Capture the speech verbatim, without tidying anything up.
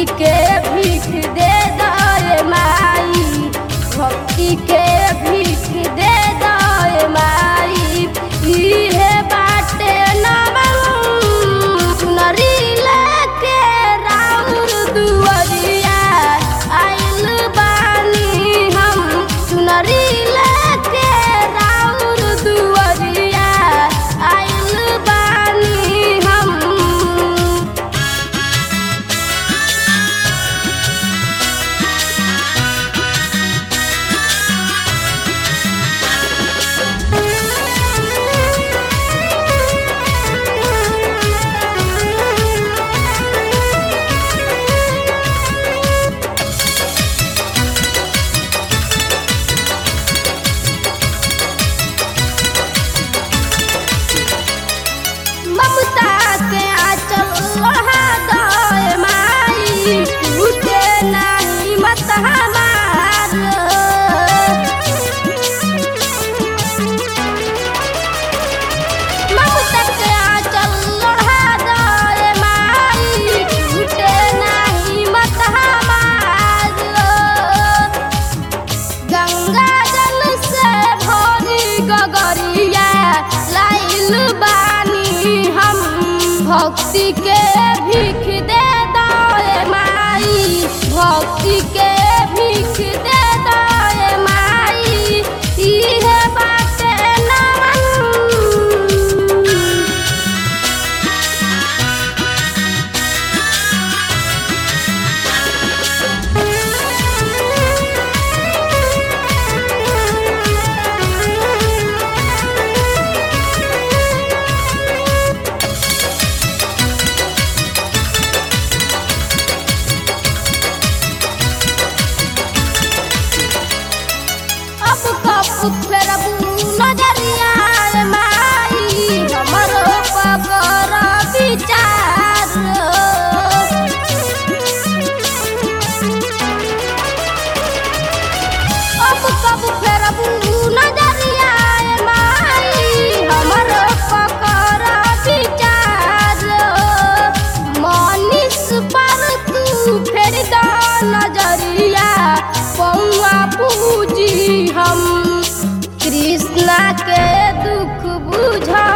के भीख दे दे माई, भक्ति के भीख दे दे माई। इहे बाटे नमन चुनरी लेके राउर दुआरिया आइल बानी हम, चुनरी लेके राउर दुआरिया आइल बानी हम। ममता के आंचल ओढ़ा दे माई, टूटे नाही मत हमार। ममता के आंचल ओढ़ा दे माई, टूटे नाही मत हमार। गंगा जल से भरी गगरिया लाइल बानी हम, भक्ति के भीख दे दे माई, भक्ति के भीख दे दे माई। इहे बाटे नमन अब कब फेरबू नजरिया माई, हमरो पकर विचार। अब कब फेरबू नजरिया माई, हमरो पकर विचार। मनीष पर तू फेर द नजरिया, पौआ पूजी हम, कृष्णा के दुख बुझा